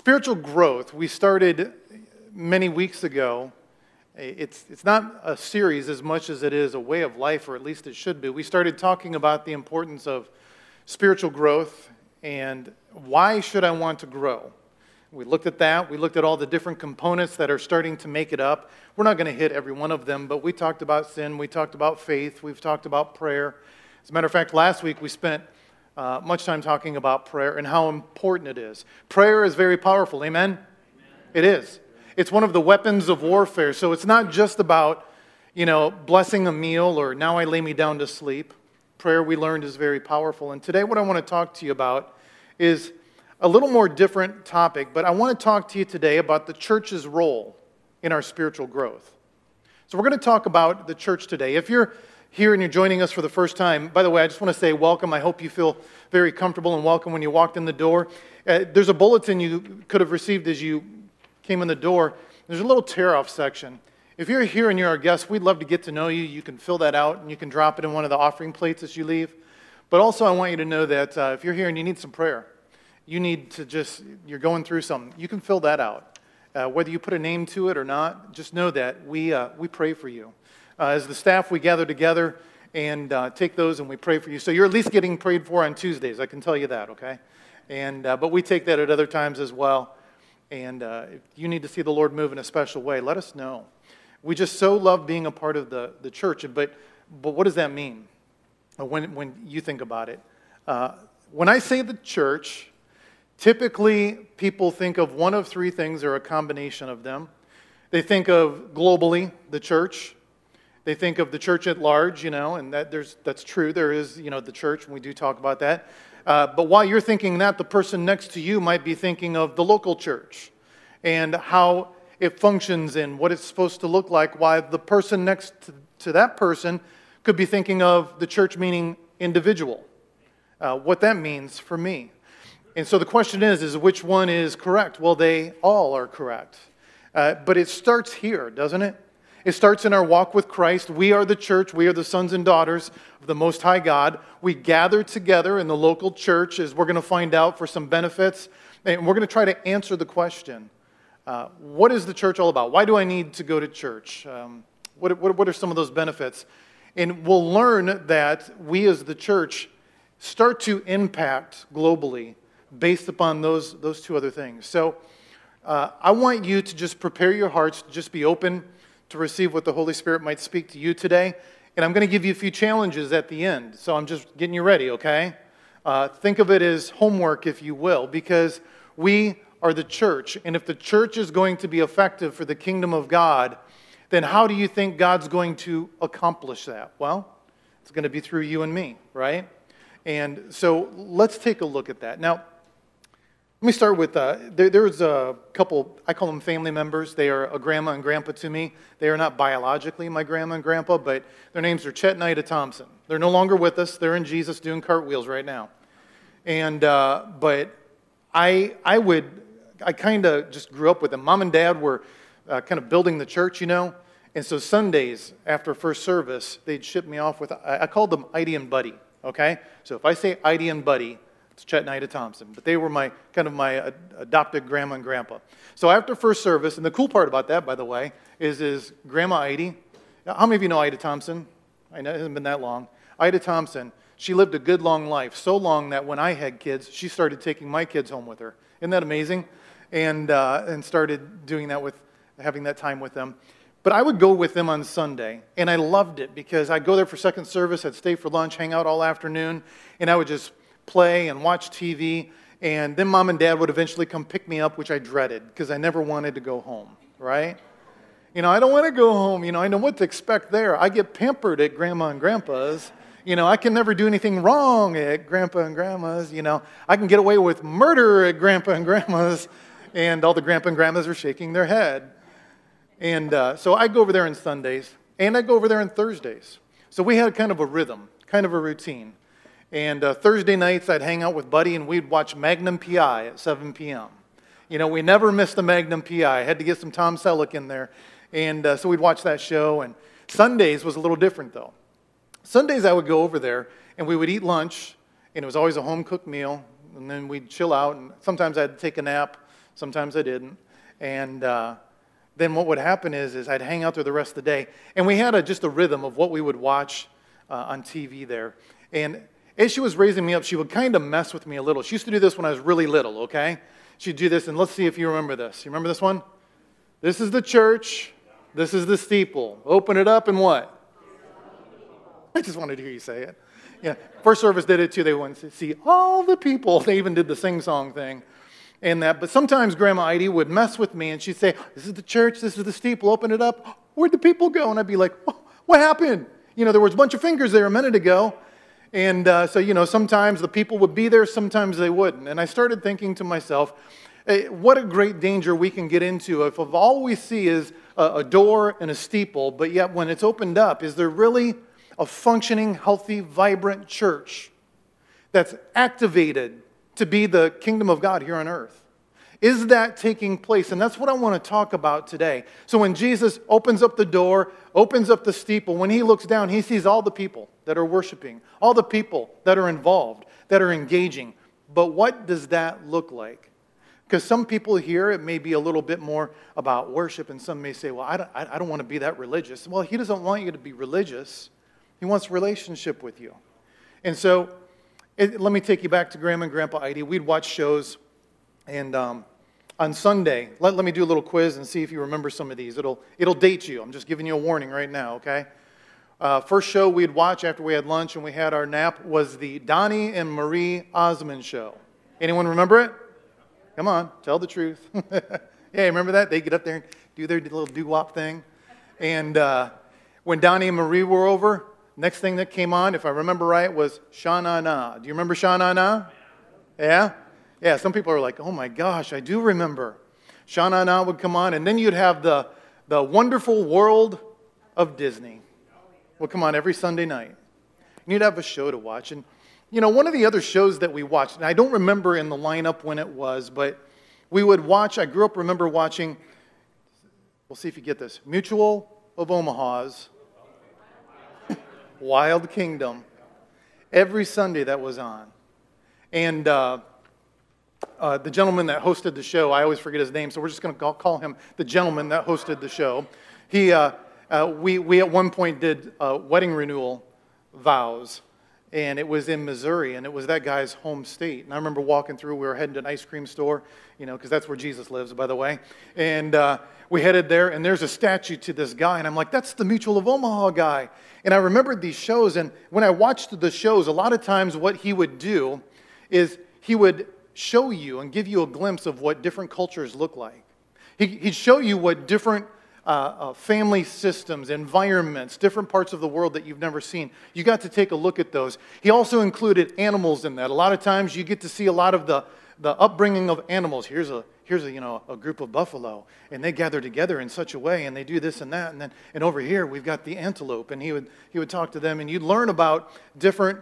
Spiritual growth, we started many weeks ago. It's not a series as much as it is a way of life, or at least it should be. We started talking about the importance of spiritual growth and why should I want to grow. We looked at that. We looked at all the different components that are starting to make it up. We're not going to hit every one of them, but we talked about sin. We talked about faith. We've talked about prayer. As a matter of fact, last week we spent much time talking about prayer and how important it is. Prayer is very powerful. Amen? Amen? It is. It's one of the weapons of warfare. So it's not just about, blessing a meal or now I lay me down to sleep. Prayer, we learned, is very powerful. And today what I want to talk to you about is a little more different topic, but I want to talk to you today about the church's role in our spiritual growth. So we're going to talk about the church today. If you're here and you're joining us for the first time, by the way, I just want to say welcome. I hope you feel very comfortable and welcome when you walked in the door. There's a bulletin you could have received as you came in the door. There's a little tear-off section. If you're here and you're our guest, we'd love to get to know you. You can fill that out and you can drop it in one of the offering plates as you leave. But also I want you to know that if you're here and you need some prayer, you need to you're going through something, you can fill that out. Whether you put a name to it or not, just know that we pray for you. As the staff, we gather together and take those and we pray for you. So you're at least getting prayed for on Tuesdays, I can tell you that, okay? But we take that at other times as well. And if you need to see the Lord move in a special way, let us know. We just so love being a part of the church. But what does that mean when you think about it? When I say the church, typically people think of one of three things or a combination of them. They think of globally, the church. They think of the church at large, and that's true. There is, the church, and we do talk about that. But while you're thinking that, the person next to you might be thinking of the local church and how it functions and what it's supposed to look like, while the person next to that person could be thinking of the church meaning individual, what that means for me. And so the question is which one is correct? Well, they all are correct. But it starts here, doesn't it? It starts in our walk with Christ. We are the church. We are the sons and daughters of the Most High God. We gather together in the local church, as we're going to find out, for some benefits. And we're going to try to answer the question, what is the church all about? Why do I need to go to church? What are some of those benefits? And we'll learn that we as the church start to impact globally based upon those two other things. So I want you to just prepare your hearts, to just be open to receive what the Holy Spirit might speak to you today. And I'm going to give you a few challenges at the end. So I'm just getting you ready, okay? Think of it as homework, if you will, because we are the church. And if the church is going to be effective for the kingdom of God, then how do you think God's going to accomplish that? Well, it's going to be through you and me, right? And so let's take a look at that. Now, let me start with, there's a couple, I call them family members. They are a grandma and grandpa to me. They are not biologically my grandma and grandpa, but their names are Chet and Ida Thompson. They're no longer with us. They're in Jesus doing cartwheels right now. And, but I kind of just grew up with them. Mom and Dad were kind of building the church, And so Sundays after first service, they'd ship me off with, I called them Ida and Buddy, okay? So if I say Ida and Buddy, it's Chet and Ida Thompson, but they were my adopted grandma and grandpa. So after first service, and the cool part about that, by the way, is Grandma Ida. How many of you know Ida Thompson? I know it hasn't been that long. Ida Thompson, she lived a good long life, so long that when I had kids, she started taking my kids home with her. Isn't that amazing? And started doing that having that time with them. But I would go with them on Sunday, and I loved it because I'd go there for second service, I'd stay for lunch, hang out all afternoon, and I would just play and watch TV, and then Mom and Dad would eventually come pick me up, which I dreaded because I never wanted to go home, right? I don't want to go home. I know what to expect there. I get pampered at Grandma and Grandpa's. I can never do anything wrong at Grandpa and Grandma's. I can get away with murder at Grandpa and Grandma's, and all the Grandpa and Grandmas are shaking their head. And so I go over there on Sundays, and I go over there on Thursdays. So we had kind of a rhythm, kind of a routine. And Thursday nights, I'd hang out with Buddy, and we'd watch Magnum P.I. at 7 p.m. We never missed a Magnum P.I. I had to get some Tom Selleck in there. And so we'd watch that show. And Sundays was a little different, though. Sundays, I would go over there, and we would eat lunch, and it was always a home-cooked meal. And then we'd chill out, and sometimes I'd take a nap. Sometimes I didn't. And then what would happen is I'd hang out there the rest of the day. And we had just a rhythm of what we would watch on TV there. And as she was raising me up, she would kind of mess with me a little. She used to do this when I was really little, okay? She'd do this, and let's see if you remember this. You remember this one? This is the church. This is the steeple. Open it up and what? I just wanted to hear you say it. Yeah, first service did it too. They wanted to see all the people. They even did the sing-song thing and that. But sometimes Grandma Heidi would mess with me, and she'd say, this is the church. This is the steeple. Open it up. Where'd the people go? And I'd be like, oh, what happened? You know, there was a bunch of fingers there a minute ago. And so, you know, sometimes the people would be there, sometimes they wouldn't. And I started thinking to myself, hey, what a great danger we can get into if all we see is a door and a steeple, but yet when it's opened up, is there really a functioning, healthy, vibrant church that's activated to be the kingdom of God here on earth? Is that taking place? And that's what I want to talk about today. So when Jesus opens up the door, opens up the steeple, when he looks down, he sees all the people that are worshiping, all the people that are involved, that are engaging. But what does that look like? Because some people here, it may be a little bit more about worship, and some may say, well, I don't want to be that religious. Well, he doesn't want you to be religious. He wants relationship with you. And so let me take you back to Grandma and Grandpa Heidi. We'd watch shows. And on Sunday, let me do a little quiz and see if you remember some of these. It'll date you. I'm just giving you a warning right now, okay? First show we'd watch after we had lunch and we had our nap was the Donnie and Marie Osmond show. Anyone remember it? Come on, tell the truth. Yeah, remember that? They get up there and do their little doo-wop thing. And when Donnie and Marie were over, next thing that came on, if I remember right, was Sha Na Na. Do you remember Sha Na Na? Yeah? Yeah, some people are like, oh my gosh, I do remember. Sha Na Na would come on, and then you'd have the Wonderful World of Disney would come on every Sunday night. And you'd have a show to watch. And, you know, one of the other shows that we watched, and I don't remember in the lineup when it was, but we would watch, I grew up remember watching, we'll see if you get this, Mutual of Omaha's Wild Kingdom. Every Sunday that was on. And the gentleman that hosted the show, I always forget his name, so we're just going to call him the gentleman that hosted the show. We at one point did wedding renewal vows, and it was in Missouri, and it was that guy's home state. And I remember walking through, we were heading to an ice cream store, you know, because that's where Jesus lives, by the way. And we headed there, and there's a statue to this guy, and I'm like, that's the Mutual of Omaha guy. And I remembered these shows, and when I watched the shows, a lot of times what he would do is he would show you and give you a glimpse of what different cultures look like. He'd show you what different family systems, environments, different parts of the world that you've never seen. You got to take a look at those. He also included animals in that. A lot of times you get to see a lot of the upbringing of animals. Here's a group of buffalo, and they gather together in such a way, and they do this and that, and over here we've got the antelope, and he would talk to them, and you'd learn about different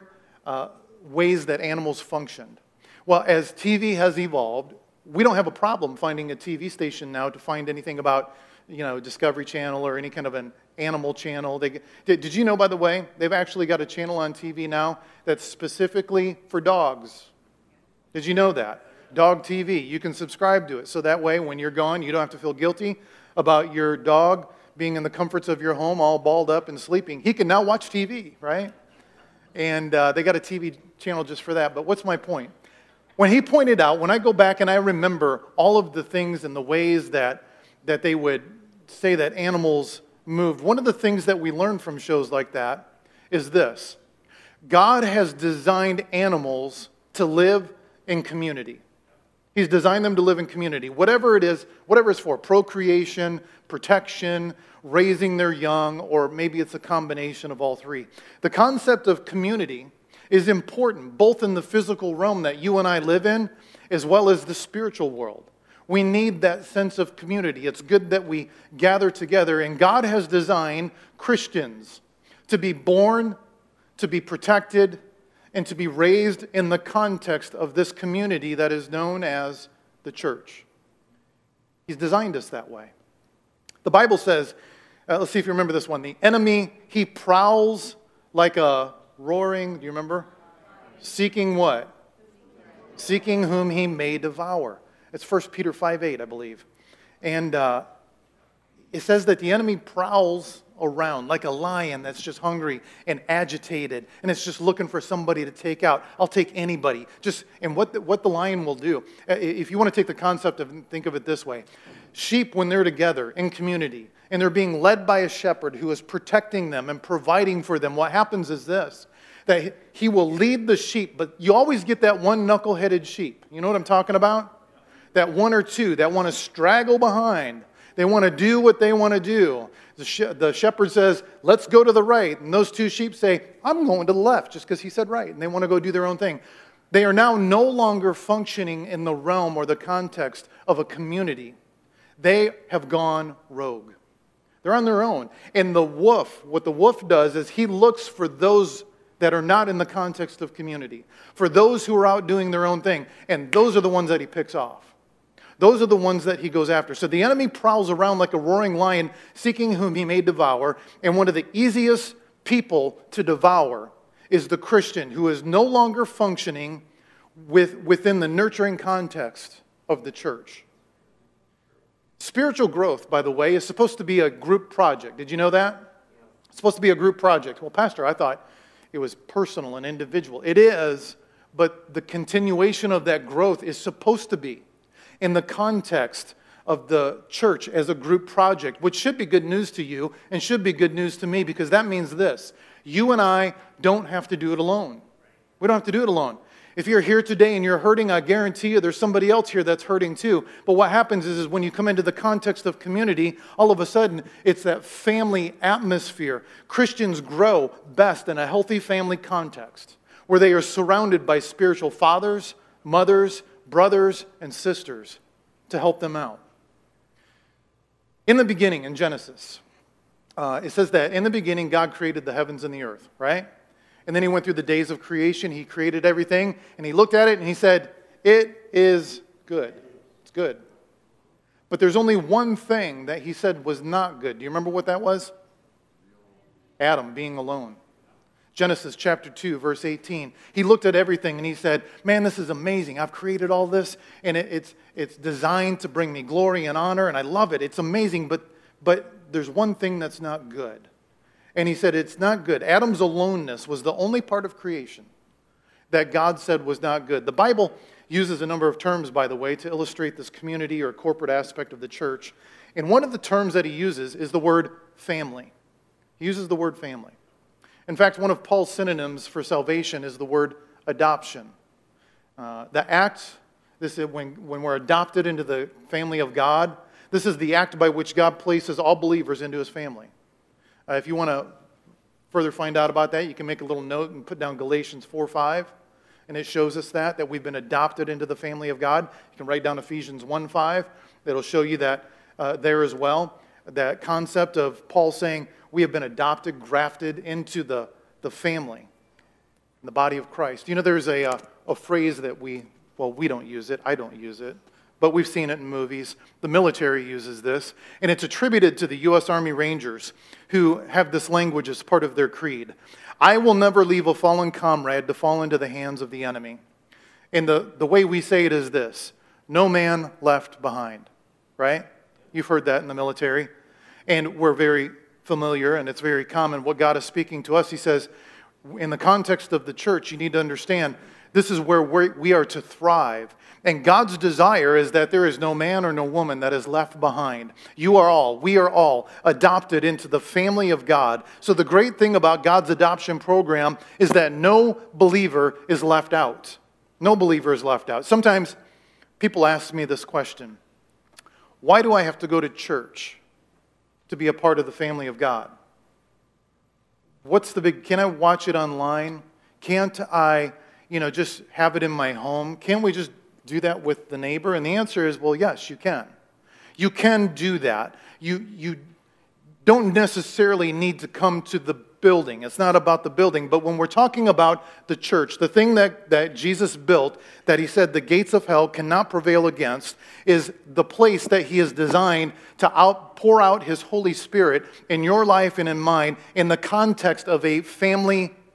ways that animals functioned. Well, as TV has evolved, we don't have a problem finding a TV station now to find anything about, you know, Discovery Channel or any kind of an animal channel. Did you know, by the way, they've actually got a channel on TV now that's specifically for dogs? Did you know that? Dog TV. You can subscribe to it. So that way, when you're gone, you don't have to feel guilty about your dog being in the comforts of your home, all balled up and sleeping. He can now watch TV, right? And they got a TV channel just for that. But what's my point? When he pointed out, when I go back and I remember all of the things and the ways that they would say that animals moved, one of the things that we learn from shows like that is this. God has designed animals to live in community. He's designed them to live in community. Whatever it is, whatever it's for, procreation, protection, raising their young, or maybe it's a combination of all three. The concept of community is important, both in the physical realm that you and I live in, as well as the spiritual world. We need that sense of community. It's good that we gather together, and God has designed Christians to be born, to be protected, and to be raised in the context of this community that is known as the church. He's designed us that way. The Bible says, let's see if you remember this one, the enemy, he prowls like a roaring, do you remember? Seeking what? Seeking whom he may devour. It's 1 Peter 5:8, I believe. And it says that the enemy prowls around like a lion that's just hungry and agitated, and it's just looking for somebody to take out. I'll take anybody. And what the lion will do, if you want to take the concept of, think of it this way. Sheep, when they're together in community, and they're being led by a shepherd who is protecting them and providing for them, what happens is this, that he will lead the sheep, but you always get that one knuckle-headed sheep. You know what I'm talking about? That one or two that want to straggle behind. They want to do what they want to do. The shepherd says, let's go to the right. And those two sheep say, I'm going to the left, just because he said right. And they want to go do their own thing. They are now no longer functioning in the realm or the context of a community. They have gone rogue. They're on their own. And what the wolf does is he looks for those that are not in the context of community, for those who are out doing their own thing. And those are the ones that he picks off. Those are the ones that he goes after. So the enemy prowls around like a roaring lion, seeking whom he may devour. And one of the easiest people to devour is the Christian who is no longer functioning within the nurturing context of the church. Spiritual growth, by the way, is supposed to be a group project. Did you know that? It's supposed to be a group project. Well, Pastor, I thought it was personal and individual. It is, but the continuation of that growth is supposed to be in the context of the church as a group project, which should be good news to you and should be good news to me, because that means this. You and I don't have to do it alone. We don't have to do it alone. If you're here today and you're hurting, I guarantee you there's somebody else here that's hurting too. But what happens is when you come into the context of community, all of a sudden it's that family atmosphere. Christians grow best in a healthy family context where they are surrounded by spiritual fathers, mothers, brothers, and sisters to help them out. In the beginning, in Genesis, it says that in the beginning God created the heavens and the earth, right? And then he went through the days of creation. He created everything, and he looked at it, and he said, it is good. It's good. But there's only one thing that he said was not good. Do you remember what that was? Adam being alone. Genesis chapter 2, verse 18. He looked at everything and he said, man, this is amazing. I've created all this, and it's designed to bring me glory and honor, and I love it. It's amazing, but there's one thing that's not good. And he said it's not good. Adam's aloneness was the only part of creation that God said was not good. The Bible uses a number of terms, by the way, to illustrate this community or corporate aspect of the church. And one of the terms that he uses is the word family. He uses the word family. In fact, one of Paul's synonyms for salvation is the word adoption. The act, this is when we're adopted into the family of God, this is the act by which God places all believers into his family. If you want to further find out about that, you can make a little note and put down Galatians 4:5, and it shows us that we've been adopted into the family of God. You can write down Ephesians 1:5. That'll show you that there as well. That concept of Paul saying we have been adopted, grafted into the family, the body of Christ. You know, there's a phrase that we don't use it. I don't use it. But we've seen it in movies. The military uses this, and it's attributed to the U.S. Army Rangers, who have this language as part of their creed. I will never leave a fallen comrade to fall into the hands of the enemy. And the way we say it is this: no man left behind, right? You've heard that in the military. And we're very familiar, and it's very common. What God is speaking to us, he says, in the context of the church, you need to understand this is where we are to thrive. And God's desire is that there is no man or no woman that is left behind. We are all adopted into the family of God. So the great thing about God's adoption program is that no believer is left out. No believer is left out. Sometimes people ask me this question: why do I have to go to church to be a part of the family of God? Can I watch it online? Can't I, just have it in my home? Can't we just do that with the neighbor? And the answer is, well, yes, you can. You can do that. You don't necessarily need to come to the building. It's not about the building. But when we're talking about the church, the thing that Jesus built, that he said the gates of hell cannot prevail against, is the place that he has designed to pour out his Holy Spirit in your life and in mine in the context of a family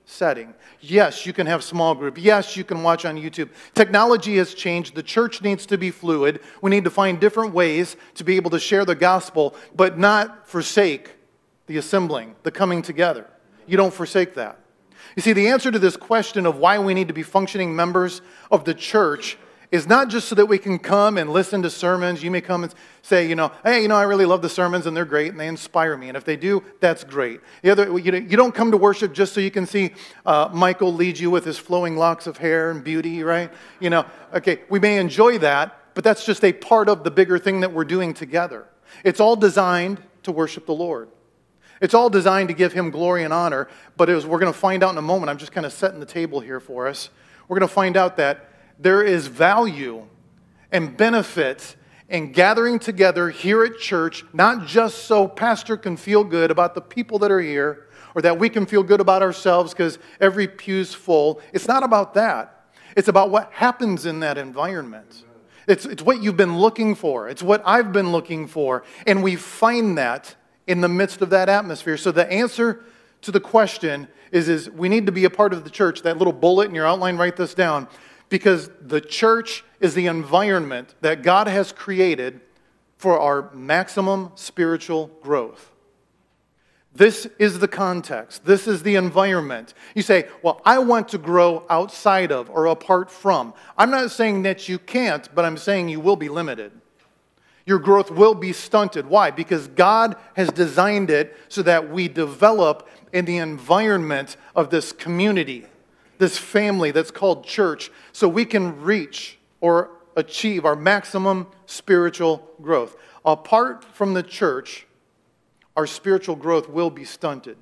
setting. Yes, you can have small group. Yes, you can watch on YouTube. Technology has changed. The church needs to be fluid. We need to find different ways to be able to share the gospel, but not forsake the assembling, the coming together. You don't forsake that. You see, the answer to this question of why we need to be functioning members of the church is not just so that we can come and listen to sermons. You may come and say, hey, I really love the sermons and they're great and they inspire me. And if they do, that's great. The other, you don't come to worship just so you can see Michael lead you with his flowing locks of hair and beauty, right? Okay, we may enjoy that, but that's just a part of the bigger thing that we're doing together. It's all designed to worship the Lord. It's all designed to give Him glory and honor, but as we're going to find out in a moment, I'm just kind of setting the table here for us. We're going to find out that there is value and benefit in gathering together here at church, not just so pastor can feel good about the people that are here, or that we can feel good about ourselves because every pew's full. It's not about that. It's about what happens in that environment. It's what you've been looking for. It's what I've been looking for, and we find that in the midst of that atmosphere. So the answer to the question is we need to be a part of the church. That little bullet in your outline, write this down. Because the church is the environment that God has created for our maximum spiritual growth. This is the context. This is the environment. You say, well, I want to grow outside of or apart from. I'm not saying that you can't, but I'm saying you will be limited. Your growth will be stunted. Why? Because God has designed it so that we develop in the environment of this community, this family that's called church, so we can reach or achieve our maximum spiritual growth. Apart from the church, our spiritual growth will be stunted.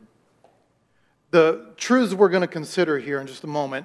The truths we're going to consider here in just a moment,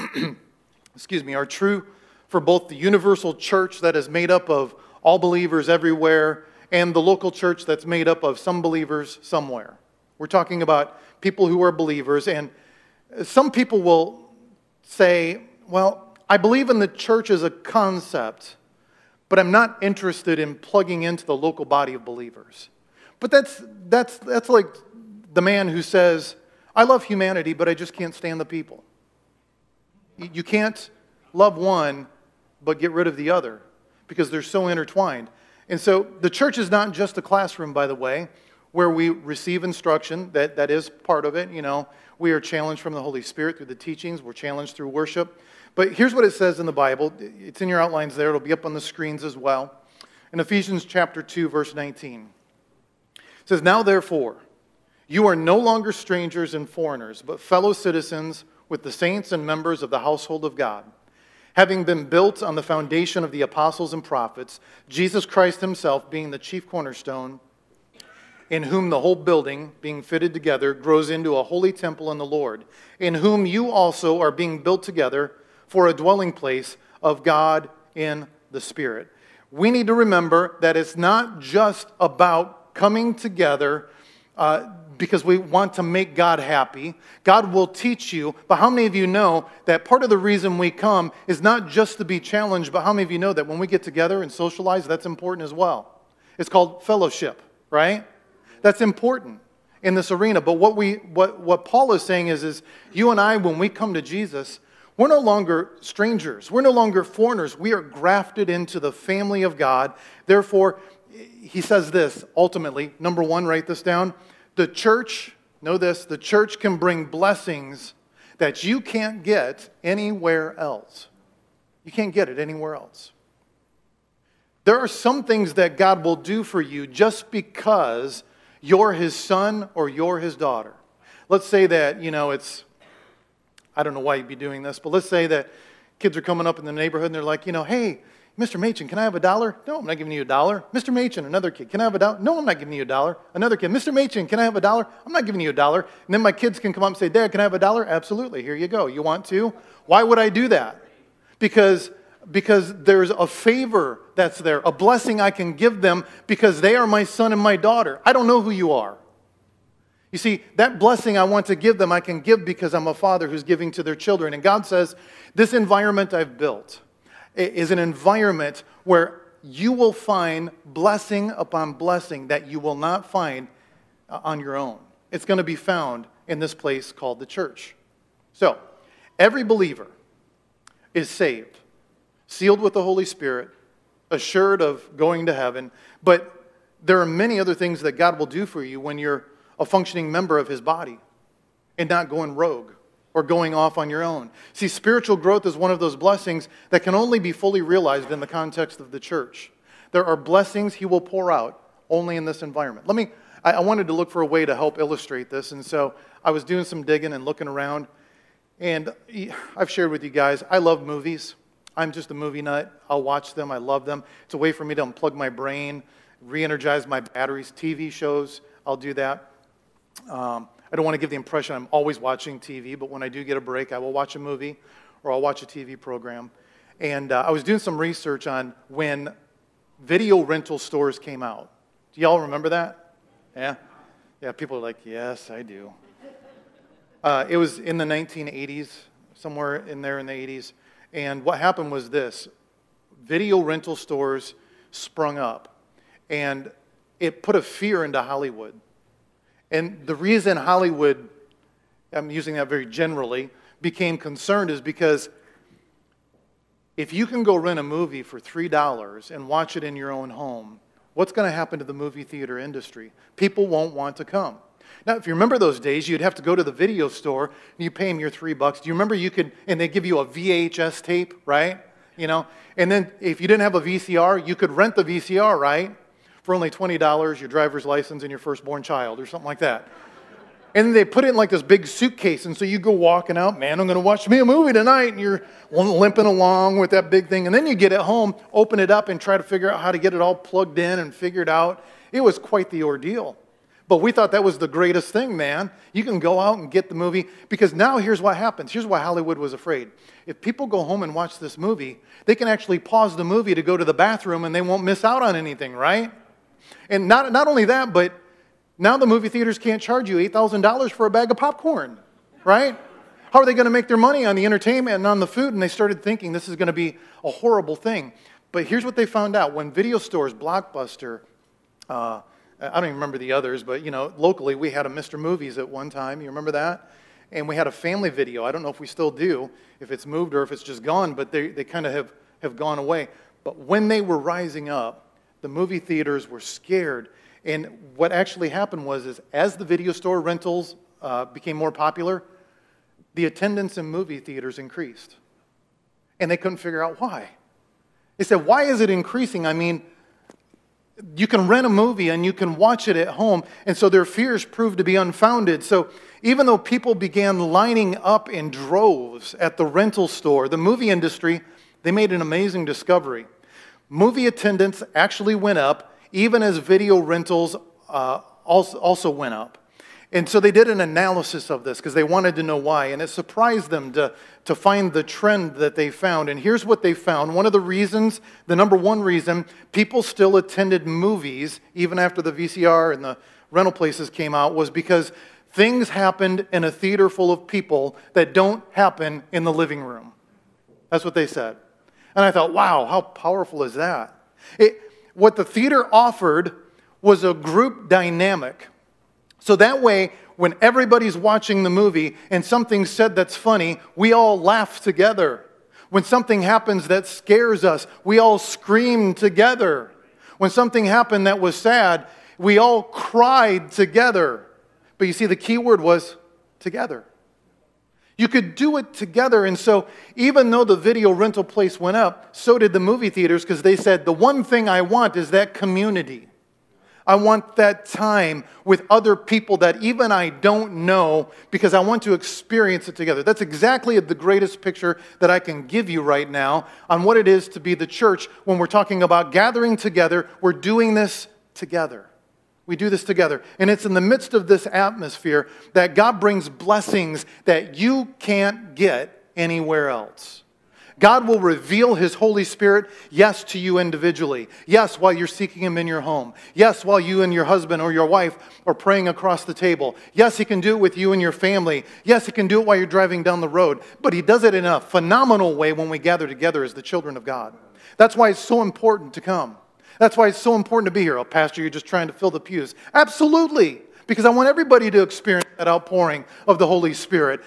are true for both the universal church that is made up of all believers everywhere, and the local church that's made up of some believers somewhere. We're talking about people who are believers, and some people will say, well, I believe in the church as a concept, but I'm not interested in plugging into the local body of believers. But that's like the man who says, I love humanity, but I just can't stand the people. You can't love one, but get rid of the other, because they're so intertwined. And so the church is not just a classroom, by the way, where we receive instruction. That is part of it. We are challenged from the Holy Spirit through the teachings. We're challenged through worship. But here's what it says in the Bible. It's in your outlines there. It'll be up on the screens as well. In Ephesians chapter 2, verse 19. It says, now therefore, you are no longer strangers and foreigners, but fellow citizens with the saints and members of the household of God, having been built on the foundation of the apostles and prophets, Jesus Christ himself being the chief cornerstone, in whom the whole building, being fitted together, grows into a holy temple in the Lord, in whom you also are being built together for a dwelling place of God in the Spirit. We need to remember that it's not just about coming together because we want to make God happy. God will teach you, but how many of you know that part of the reason we come is not just to be challenged, but how many of you know that when we get together and socialize, that's important as well? It's called fellowship, right? That's important in this arena. But what Paul is saying is you and I, when we come to Jesus, we're no longer strangers. We're no longer foreigners. We are grafted into the family of God. Therefore, he says this, ultimately, number one, write this down. The church, know this, the church can bring blessings that you can't get anywhere else. You can't get it anywhere else. There are some things that God will do for you just because you're His son or you're His daughter. Let's say that, I don't know why you'd be doing this, but let's say that kids are coming up in the neighborhood and they're like, hey, Mr. Machen, can I have $1? No, I'm not giving you $1. Mr. Machen, another kid, can I have $1? No, I'm not giving you $1. Another kid, Mr. Machen, can I have $1? I'm not giving you $1. And then my kids can come up and say, Dad, can I have $1? Absolutely, here you go. You want to? Why would I do that? Because there's a favor that's there, a blessing I can give them because they are my son and my daughter. I don't know who you are. You see, that blessing I want to give them, I can give because I'm a father who's giving to their children. And God says, this environment I've built is an environment where you will find blessing upon blessing that you will not find on your own. It's going to be found in this place called the church. So, every believer is saved, sealed with the Holy Spirit, assured of going to heaven, but there are many other things that God will do for you when you're a functioning member of His body and not going rogue or going off on your own. See, spiritual growth is one of those blessings that can only be fully realized in the context of the church. There are blessings He will pour out only in this environment. I wanted to look for a way to help illustrate this, and so I was doing some digging and looking around, and I've shared with you guys, I love movies. I'm just a movie nut. I'll watch them. I love them. It's a way for me to unplug my brain, re-energize my batteries. TV shows, I'll do that. I don't want to give the impression I'm always watching TV, but when I do get a break, I will watch a movie or I'll watch a TV program. And I was doing some research on when video rental stores came out. Do y'all remember that? Yeah? Yeah, people are like, yes, I do. It was in the 1980s, somewhere in there in the 80s. And what happened was this. Video rental stores sprung up. And it put a fear into Hollywood. And the reason Hollywood, I'm using that very generally, became concerned is because if you can go rent a movie for $3 and watch it in your own home, what's going to happen to the movie theater industry? People won't want to come. Now, if you remember those days, you'd have to go to the video store and you pay them your $3. Do you remember and they give you a VHS tape, right? You know, and then if you didn't have a VCR, you could rent the VCR, right? For only $20, your driver's license and your firstborn child or something like that. And then they put it in like this big suitcase, and so you go walking out, man, I'm going to watch me a movie tonight, and you're limping along with that big thing. And then you get it home, open it up, and try to figure out how to get it all plugged in and figured out. It was quite the ordeal. But we thought that was the greatest thing, man. You can go out and get the movie, because now here's what happens. Here's why Hollywood was afraid. If people go home and watch this movie, they can actually pause the movie to go to the bathroom, and they won't miss out on anything, right? And not only that, but now the movie theaters can't charge you $8,000 for a bag of popcorn, right? How are they going to make their money on the entertainment and on the food? And they started thinking this is going to be a horrible thing. But here's what they found out. When video stores, Blockbuster, I don't even remember the others, but locally we had a Mr. Movies at one time. You remember that? And we had a Family Video. I don't know if we still do, if it's moved or if it's just gone, but they kind of have gone away. But when they were rising up, the movie theaters were scared. And what actually happened was as the video store rentals became more popular, the attendance in movie theaters increased. And they couldn't figure out why. They said, why is it increasing? I mean, you can rent a movie and you can watch it at home. And so their fears proved to be unfounded. So even though people began lining up in droves at the rental store, the movie industry, they made an amazing discovery. Movie attendance actually went up, even as video rentals also went up. And so they did an analysis of this because they wanted to know why. And it surprised them to find the trend that they found. And here's what they found. One of the reasons, the number one reason, people still attended movies even after the VCR and the rental places came out was because things happened in a theater full of people that don't happen in the living room. That's what they said. And I thought, wow, how powerful is that? What the theater offered was a group dynamic. So that way, when everybody's watching the movie and something's said that's funny, we all laugh together. When something happens that scares us, we all scream together. When something happened that was sad, we all cried together. But you see, the key word was together. You could do it together, and so even though the video rental place went up, so did the movie theaters, because they said, the one thing I want is that community. I want that time with other people that even I don't know, because I want to experience it together. That's exactly the greatest picture that I can give you right now on what it is to be the church when we're talking about gathering together. We're doing this together. We do this together. And it's in the midst of this atmosphere that God brings blessings that you can't get anywhere else. God will reveal His Holy Spirit, yes, to you individually. Yes, while you're seeking Him in your home. Yes, while you and your husband or your wife are praying across the table. Yes, He can do it with you and your family. Yes, He can do it while you're driving down the road. But He does it in a phenomenal way when we gather together as the children of God. That's why it's so important to come. That's why it's so important to be here. Oh, Pastor, you're just trying to fill the pews. Absolutely, because I want everybody to experience that outpouring of the Holy Spirit.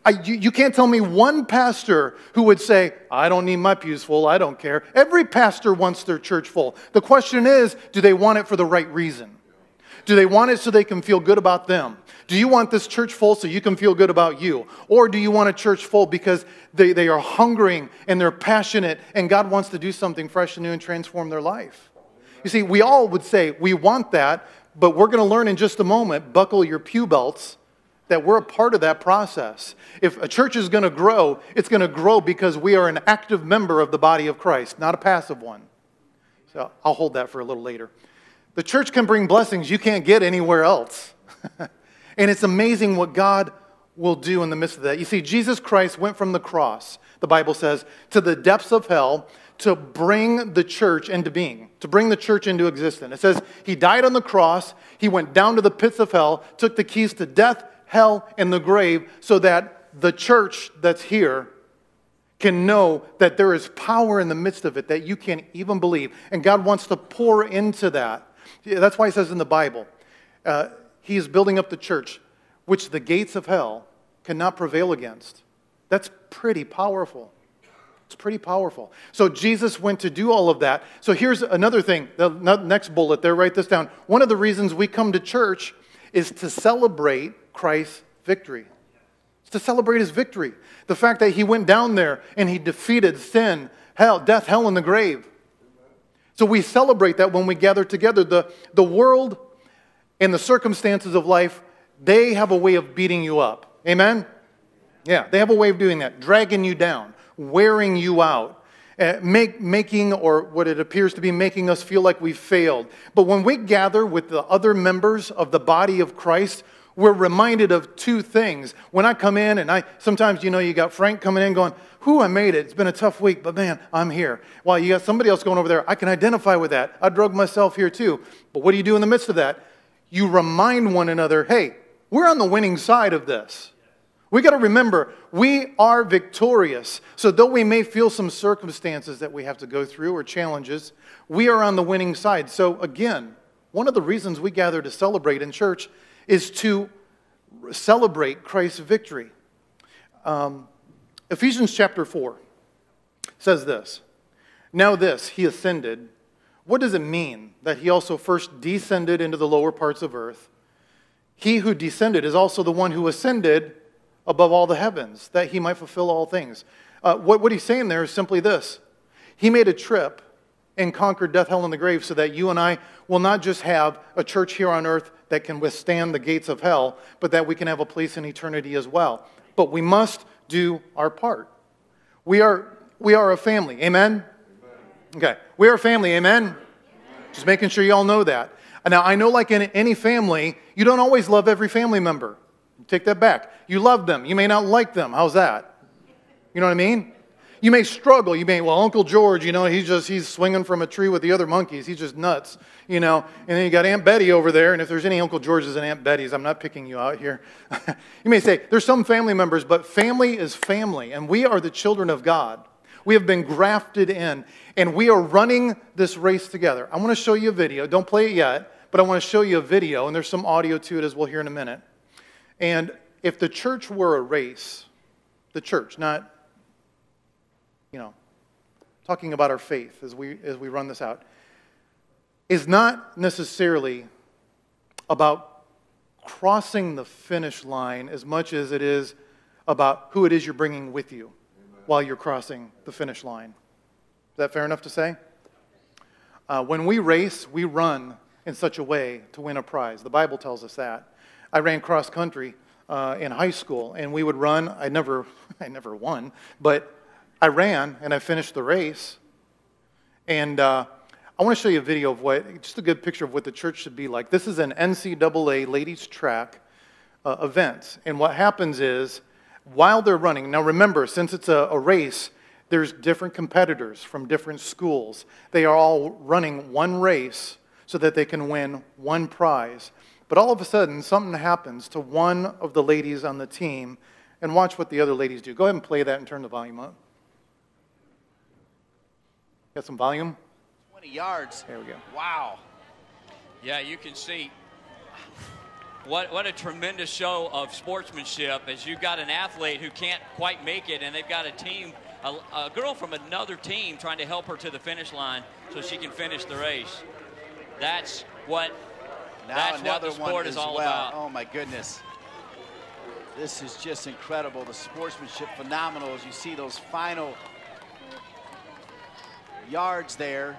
You can't tell me one pastor who would say, I don't need my pews full, I don't care. Every pastor wants their church full. The question is, do they want it for the right reason? Do they want it so they can feel good about them? Do you want this church full so you can feel good about you? Or do you want a church full because they are hungering and they're passionate and God wants to do something fresh and new and transform their life? You see, we all would say we want that, but we're going to learn in just a moment, buckle your pew belts, that we're a part of that process. If a church is going to grow, it's going to grow because we are an active member of the body of Christ, not a passive one. So I'll hold that for a little later. The church can bring blessings you can't get anywhere else. And it's amazing what God will do in the midst of that. You see, Jesus Christ went from the cross, the Bible says, to the depths of hell to bring the church into being, to bring the church into existence. It says he died on the cross, he went down to the pits of hell, took the keys to death, hell, and the grave, so that the church that's here can know that there is power in the midst of it that you can't even believe. And God wants to pour into that. That's why it says in the Bible, he is building up the church, which the gates of hell cannot prevail against. That's pretty powerful. It's pretty powerful. So Jesus went to do all of that. So here's another thing. The next bullet there, write this down. One of the reasons we come to church is to celebrate Christ's victory. It's to celebrate his victory. The fact that he went down there and he defeated sin, hell, death, hell, and the grave. So we celebrate that when we gather together. The world and the circumstances of life, they have a way of beating you up. Amen? Yeah, they have a way of doing that. Dragging you down, wearing you out, making, or what it appears to be, making us feel like we've failed. But when we gather with the other members of the body of Christ, we're reminded of two things. When I come in, and sometimes, you got Frank coming in going, I made it. It's been a tough week, but man, I'm here. While you got somebody else going over there, I can identify with that. I drug myself here too. But what do you do in the midst of that? You remind one another, hey, we're on the winning side of this. We got to remember, we are victorious. So though we may feel some circumstances that we have to go through or challenges, we are on the winning side. So again, one of the reasons we gather to celebrate in church is to celebrate Christ's victory. Ephesians chapter 4 says this. Now this, he ascended. What does it mean that he also first descended into the lower parts of earth? He who descended is also the one who ascended above all the heavens, that he might fulfill all things. What he's saying there is simply this. He made a trip and conquered death, hell, and the grave so that you and I will not just have a church here on earth that can withstand the gates of hell, but that we can have a place in eternity as well. But we must do our part. We are a family. Amen? Okay. We are a family. Amen? Just making sure you all know that. Now, I know like in any family, you don't always love every family member. Take that back. You love them. You may not like them. How's that? You know what I mean? You may struggle. You may, Uncle George, he's swinging from a tree with the other monkeys. He's just nuts, And then you got Aunt Betty over there. And if there's any Uncle Georges and Aunt Bettys, I'm not picking you out here. You may say, there's some family members, but family is family. And we are the children of God. We have been grafted in. And we are running this race together. I want to show you a video. Don't play it yet, but I want to show you a video. And there's some audio to it as we'll hear in a minute. And if the church were a race, the church, not talking about our faith as we run this out, is not necessarily about crossing the finish line as much as it is about who it is you're bringing with you while you're crossing the finish line. Is that fair enough to say? When we race, we run in such a way to win a prize. The Bible tells us that. I ran cross country in high school, and we would run. I never won, but I ran, and I finished the race, and I want to show you a video of just a good picture of what the church should be like. This is an NCAA ladies track event, and what happens is, while they're running, now remember, since it's a race, there's different competitors from different schools. They are all running one race so that they can win one prize. But all of a sudden, something happens to one of the ladies on the team, and watch what the other ladies do. Go ahead and play that and turn the volume up. Got some volume? 20 yards. There we go. Wow. Yeah, you can see. What a tremendous show of sportsmanship as you've got an athlete who can't quite make it, and they've got a team, a girl from another team trying to help her to the finish line so she can finish the race. That's what the sport is all about. Oh my goodness. This is just incredible. The sportsmanship phenomenal as you see those final yards there.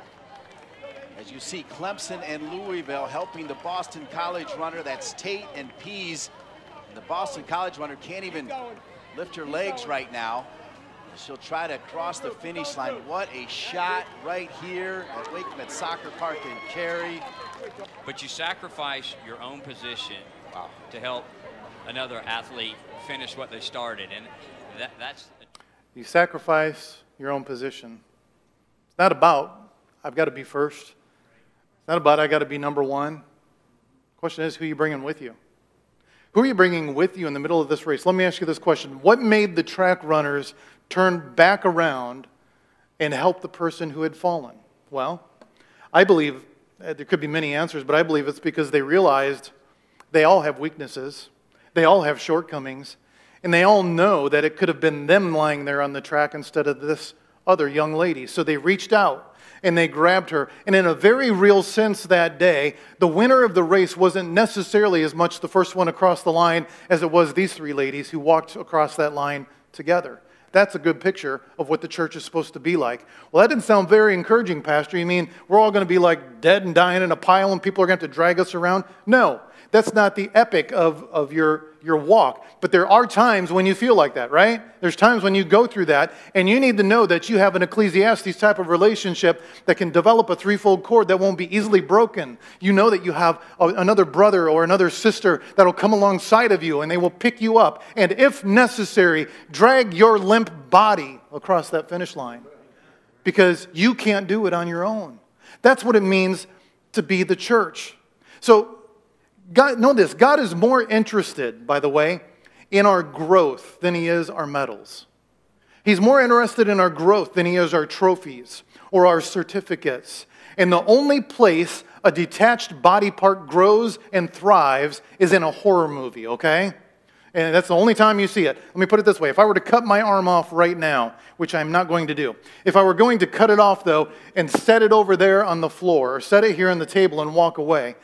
As you see Clemson and Louisville helping the Boston College runner. That's Tate and Pease. And the Boston College runner can't even lift her legs right now. She'll try to cross the finish line. What a shot right here at Lakeland Soccer Park in Cary. But you sacrifice your own position to help another athlete finish what they started. And that's... You sacrifice your own position. It's not about, I've got to be first. It's not about, I got to be number one. The question is, who are you bringing with you? Who are you bringing with you in the middle of this race? Let me ask you this question. What made the track runners turn back around and help the person who had fallen? Well, I believe, there could be many answers, but I believe it's because they realized they all have weaknesses, they all have shortcomings, and they all know that it could have been them lying there on the track instead of this other young lady. So they reached out and they grabbed her. And in a very real sense that day, the winner of the race wasn't necessarily as much the first one across the line as it was these three ladies who walked across that line together. That's a good picture of what the church is supposed to be like. Well, that didn't sound very encouraging, Pastor. You mean we're all going to be like dead and dying in a pile and people are going to have to drag us around? No, that's not the epic of your walk. But there are times when you feel like that, right? There's times when you go through that, and you need to know that you have an Ecclesiastes type of relationship that can develop a threefold cord that won't be easily broken. You know that you have another brother or another sister that will come alongside of you, and they will pick you up, and if necessary, drag your limp body across that finish line, because you can't do it on your own. That's what it means to be the church. So, God, know this, God is more interested, by the way, in our growth than he is our medals. He's more interested in our growth than he is our trophies or our certificates. And the only place a detached body part grows and thrives is in a horror movie, okay? And that's the only time you see it. Let me put it this way. If I were to cut my arm off right now, which I'm not going to do, if I were going to cut it off, though, and set it over there on the floor or set it here on the table and walk away,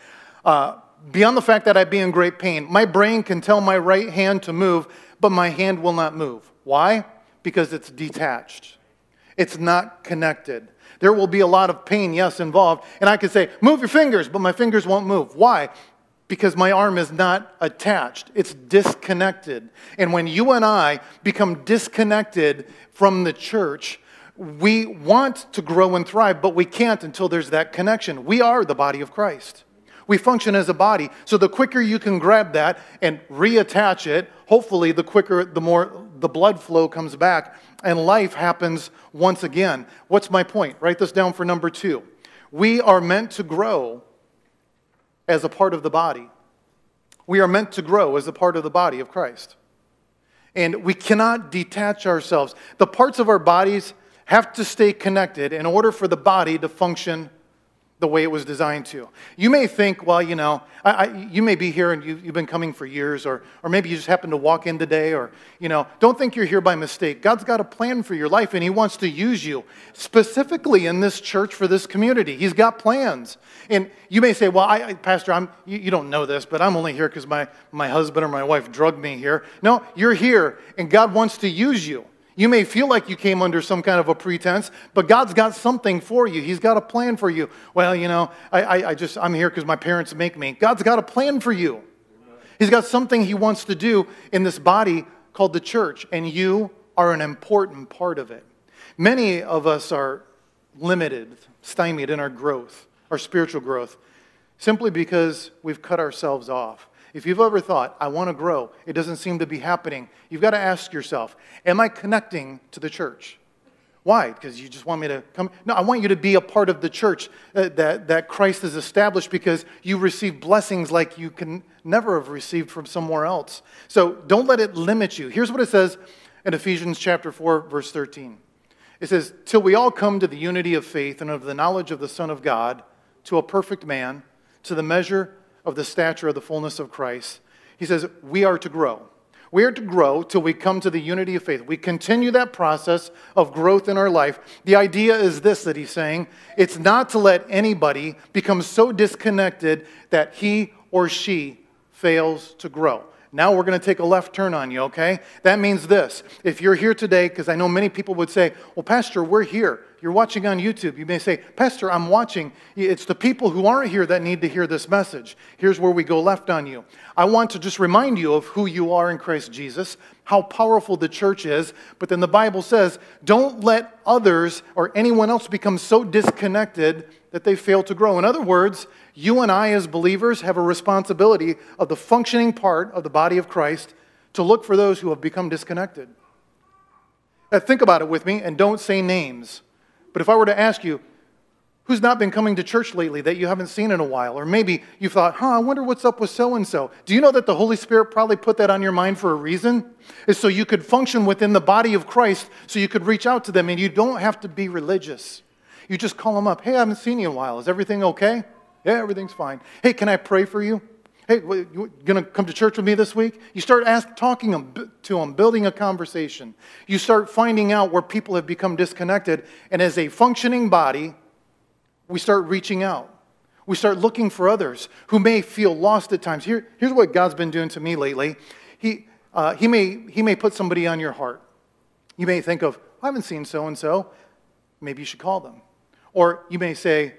beyond the fact that I'd be in great pain, my brain can tell my right hand to move, but my hand will not move. Why? Because it's detached. It's not connected. There will be a lot of pain, yes, involved. And I could say, move your fingers, but my fingers won't move. Why? Because my arm is not attached. It's disconnected. And when you and I become disconnected from the church, we want to grow and thrive, but we can't until there's that connection. We are the body of Christ. We function as a body. So the quicker you can grab that and reattach it, hopefully the quicker, the more the blood flow comes back and life happens once again. What's my point? Write this down for number 2. We are meant to grow as a part of the body. We are meant to grow as a part of the body of Christ. And we cannot detach ourselves. The parts of our bodies have to stay connected in order for the body to function the way it was designed to. You may think, well, you know, you may be here and you've been coming for years, or maybe you just happened to walk in today, or, you know, don't think you're here by mistake. God's got a plan for your life, and he wants to use you specifically in this church for this community. He's got plans. And you may say, well, Pastor, you don't know this, but I'm only here because my husband or my wife drugged me here. No, you're here, and God wants to use you. You may feel like you came under some kind of a pretense, but God's got something for you. He's got a plan for you. Well, you know, I'm here because my parents make me. God's got a plan for you. He's got something he wants to do in this body called the church, and you are an important part of it. Many of us are limited, stymied in our growth, our spiritual growth, simply because we've cut ourselves off. If you've ever thought, I want to grow, it doesn't seem to be happening, you've got to ask yourself, am I connecting to the church? Why? Because you just want me to come? No, I want you to be a part of the church that Christ has established, because you receive blessings like you can never have received from somewhere else. So don't let it limit you. Here's what it says in Ephesians chapter 4, verse 13. It says, till we all come to the unity of faith and of the knowledge of the Son of God, to a perfect man, to the measure of the stature of the fullness of Christ. He says we are to grow. We are to grow till we come to the unity of faith. We continue that process of growth in our life. The idea is this that he's saying. It's not to let anybody become so disconnected that he or she fails to grow. Now we're going to take a left turn on you, okay? That means this. If you're here today, because I know many people would say, well, Pastor, we're here. You're watching on YouTube. You may say, Pastor, I'm watching. It's the people who aren't here that need to hear this message. Here's where we go left on you. I want to just remind you of who you are in Christ Jesus, how powerful the church is, but then the Bible says, don't let others or anyone else become so disconnected that they fail to grow. In other words, you and I as believers have a responsibility of the functioning part of the body of Christ to look for those who have become disconnected. Now, think about it with me and don't say names. But if I were to ask you, who's not been coming to church lately that you haven't seen in a while? Or maybe you thought, I wonder what's up with so-and-so. Do you know that the Holy Spirit probably put that on your mind for a reason? It's so you could function within the body of Christ, so you could reach out to them, and you don't have to be religious. You just call them up. Hey, I haven't seen you in a while. Is everything okay? Yeah, everything's fine. Hey, can I pray for you? Hey, you going to come to church with me this week? You start talking to them, building a conversation. You start finding out where people have become disconnected. And as a functioning body, we start reaching out. We start looking for others who may feel lost at times. Here's what God's been doing to me lately. He may put somebody on your heart. You may think of, I haven't seen so-and-so. Maybe you should call them. Or you may say,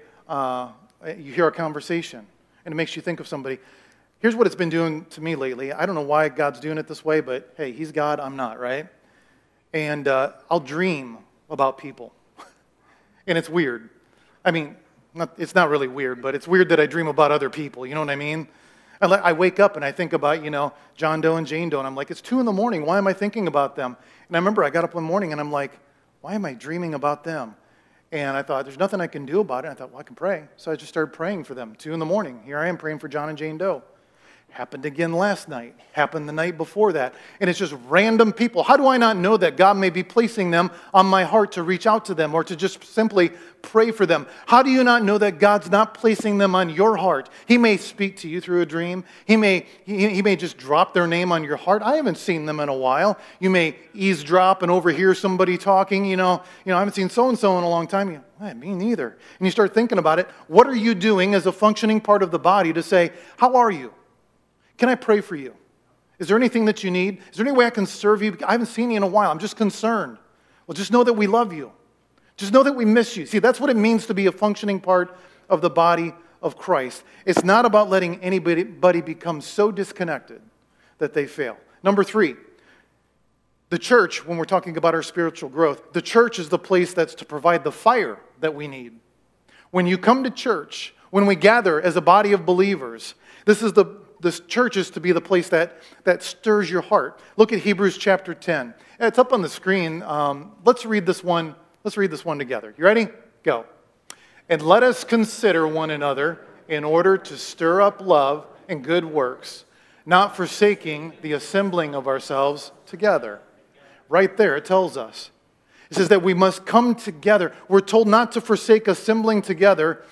you hear a conversation, and it makes you think of somebody. Here's what it's been doing to me lately. I don't know why God's doing it this way, but hey, He's God, I'm not, right? And I'll dream about people. And it's weird. I mean, it's not really weird, but it's weird that I dream about other people, you know what I mean? I wake up and I think about, John Doe and Jane Doe, and I'm like, it's 2 a.m. Why am I thinking about them? And I remember I got up one morning and I'm like, why am I dreaming about them? And I thought, there's nothing I can do about it. And I thought, well, I can pray. So I just started praying for them. 2 a.m. Here I am praying for John and Jane Doe. Happened again last night. Happened the night before that. And it's just random people. How do I not know that God may be placing them on my heart to reach out to them or to just simply pray for them? How do you not know that God's not placing them on your heart? He may speak to you through a dream. He may just drop their name on your heart. I haven't seen them in a while. You may eavesdrop and overhear somebody talking. I haven't seen so-and-so in a long time. Me neither. And you start thinking about it. What are you doing as a functioning part of the body to say, how are you? Can I pray for you? Is there anything that you need? Is there any way I can serve you? I haven't seen you in a while. I'm just concerned. Well, just know that we love you. Just know that we miss you. See, that's what it means to be a functioning part of the body of Christ. It's not about letting anybody become so disconnected that they fail. Number 3, the church, when we're talking about our spiritual growth, the church is the place that's to provide the fire that we need. When you come to church, when we gather as a body of believers, this church is to be the place that stirs your heart. Look at Hebrews chapter 10. It's up on the screen. Let's read this one. Let's read this one together. You ready? Go. And let us consider one another in order to stir up love and good works, not forsaking the assembling of ourselves together. Right there, it tells us. It says that we must come together. We're told not to forsake assembling together,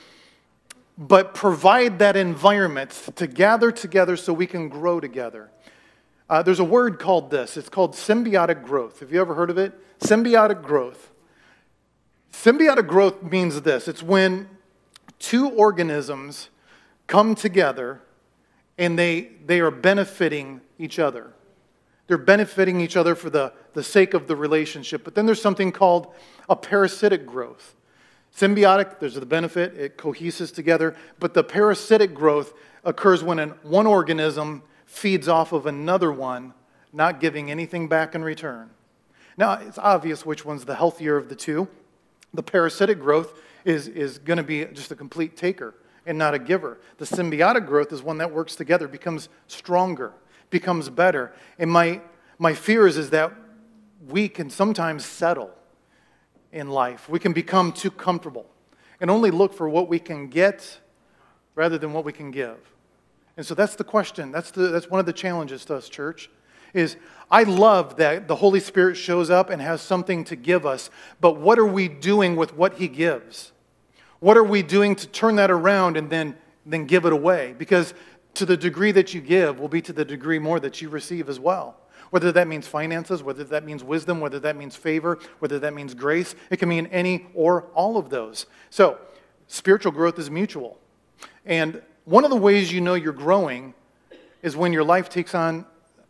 but provide that environment to gather together so we can grow together. There's a word called this. It's called symbiotic growth. Have you ever heard of it? Symbiotic growth. Symbiotic growth means this. It's when 2 organisms come together and they are benefiting each other. They're benefiting each other for the sake of the relationship. But then there's something called a parasitic growth. Symbiotic, there's the benefit, it coheses together, but the parasitic growth occurs when one organism feeds off of another one, not giving anything back in return. Now, it's obvious which one's the healthier of the two. The parasitic growth is going to be just a complete taker and not a giver. The symbiotic growth is one that works together, becomes stronger, becomes better. And my fear is that we can sometimes settle in life. We can become too comfortable and only look for what we can get rather than what we can give. And so that's the question. That's one of the challenges to us, church, is I love that the Holy Spirit shows up and has something to give us, but what are we doing with what He gives? What are we doing to turn that around and then give it away? Because to the degree that you give will be to the degree more that you receive as well. Whether that means finances, whether that means wisdom, whether that means favor, whether that means grace. It can mean any or all of those. So, spiritual growth is mutual. And one of the ways you know you're growing is when your life takes on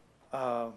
a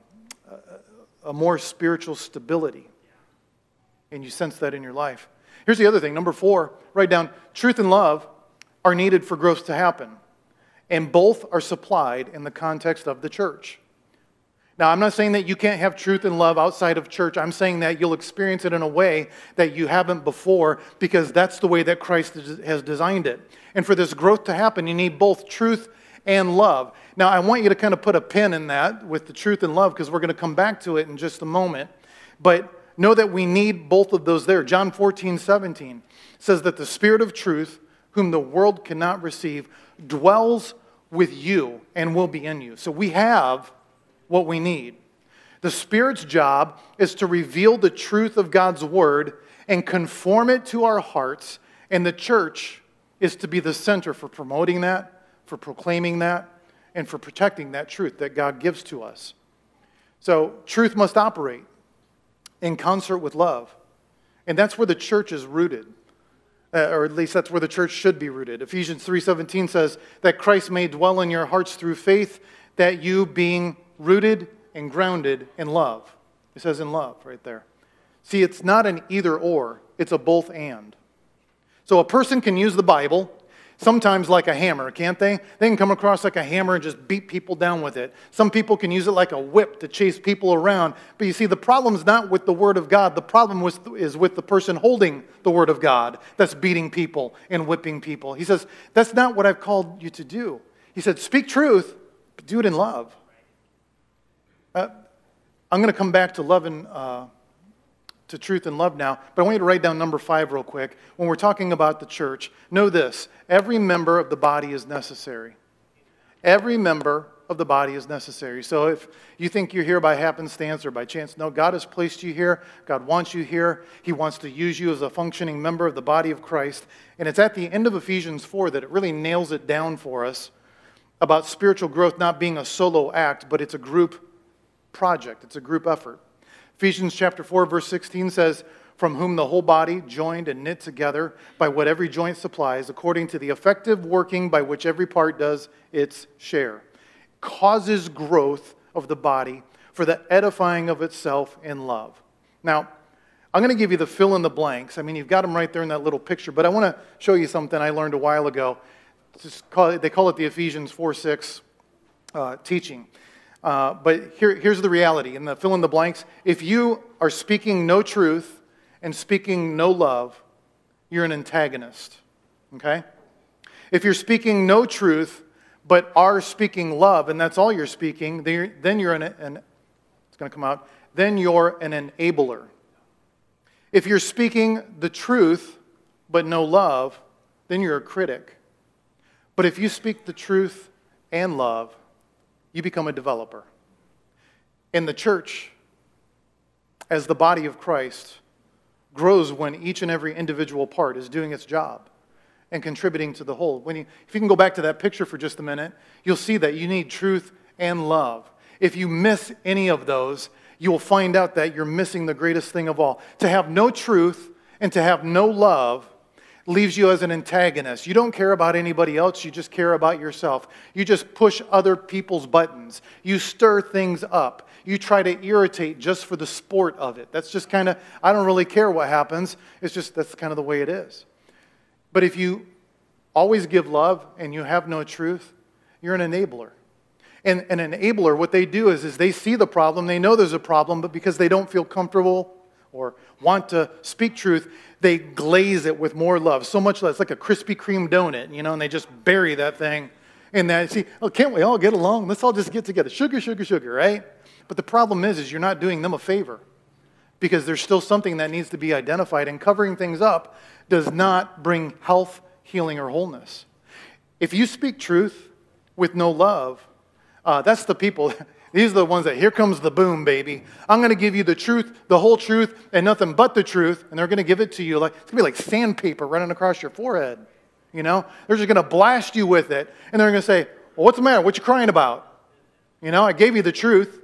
more spiritual stability. And you sense that in your life. Here's the other thing. Number 4, write down, truth and love are needed for growth to happen. And both are supplied in the context of the church. Now, I'm not saying that you can't have truth and love outside of church. I'm saying that you'll experience it in a way that you haven't before because that's the way that Christ has designed it. And for this growth to happen, you need both truth and love. Now, I want you to kind of put a pin in that with the truth and love because we're going to come back to it in just a moment. But know that we need both of those there. John 14:17 says that the Spirit of truth, whom the world cannot receive, dwells with you and will be in you. So we have what we need. The Spirit's job is to reveal the truth of God's Word and conform it to our hearts, and the church is to be the center for promoting that, for proclaiming that, and for protecting that truth that God gives to us. So truth must operate in concert with love, and that's where the church is rooted. Or at least that's where the church should be rooted. Ephesians 3:17 says that Christ may dwell in your hearts through faith, that you being rooted and grounded in love. It says in love right there. See, it's not an either or, it's a both and. So a person can use the Bible sometimes like a hammer, can't they? They can come across like a hammer and just beat people down with it. Some people can use it like a whip to chase people around. But you see, the problem's not with the Word of God. The problem is with the person holding the Word of God that's beating people and whipping people. He says, that's not what I've called you to do. He said, speak truth, but do it in love. I'm going to come back to love and to truth and love now, but I want you to write down number 5 real quick. When we're talking about the church, know this: every member of the body is necessary. Every member of the body is necessary. So if you think you're here by happenstance or by chance, no, God has placed you here. God wants you here. He wants to use you as a functioning member of the body of Christ. And it's at the end of Ephesians 4 that it really nails it down for us about spiritual growth not being a solo act, but it's a group project. It's a group effort. Ephesians chapter 4, verse 16 says, from whom the whole body, joined and knit together by what every joint supplies, according to the effective working by which every part does its share, causes growth of the body for the edifying of itself in love. Now, I'm going to give you the fill in the blanks. I mean, you've got them right there in that little picture, but I want to show you something I learned a while ago. They call it the Ephesians 4:6 teaching. But here's the reality. In the fill in the blanks, if you are speaking no truth and speaking no love, you're an antagonist. Okay? If you're speaking no truth but are speaking love, and that's all you're speaking, then you're it's going to come out, then you're an enabler. If you're speaking the truth but no love, then you're a critic. But if you speak the truth and love, you become a developer. And the church, as the body of Christ, grows when each and every individual part is doing its job and contributing to the whole. If you can go back to that picture for just a minute, you'll see that you need truth and love. If you miss any of those, you will find out that you're missing the greatest thing of all. To have no truth and to have no love leaves you as an antagonist. You don't care about anybody else, you just care about yourself. You just push other people's buttons. You stir things up. You try to irritate just for the sport of it. That's just kind of, I don't really care what happens. It's just, that's kind of the way it is. But if you always give love and you have no truth, you're an enabler. And an enabler, what they do is they see the problem, they know there's a problem, but because they don't feel comfortable or want to speak truth, they glaze it with more love. So much less, like a Krispy Kreme donut, and they just bury that thing in that. See, oh, can't we all get along? Let's all just get together. Sugar, sugar, sugar, right? But the problem is you're not doing them a favor because there's still something that needs to be identified, and covering things up does not bring health, healing, or wholeness. If you speak truth with no love, that's the people. These are the ones that, here comes the boom, baby. I'm going to give you the truth, the whole truth, and nothing but the truth. And they're going to give it to you like, it's going to be like sandpaper running across your forehead. They're just going to blast you with it. And they're going to say, Well, what's the matter? What you crying about? You know, I gave you the truth.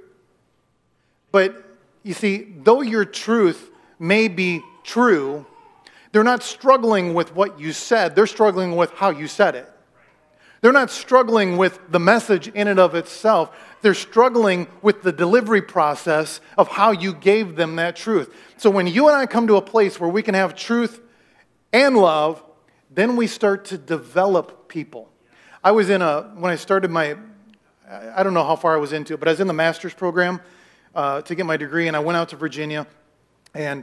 But you see, though your truth may be true, they're not struggling with what you said. They're struggling with how you said it. They're not struggling with the message in and of itself. They're struggling with the delivery process of how you gave them that truth. So when you and I come to a place where we can have truth and love, then we start to develop people. I was when I started I don't know how far I was into it, but I was in the master's program to get my degree, and I went out to Virginia, and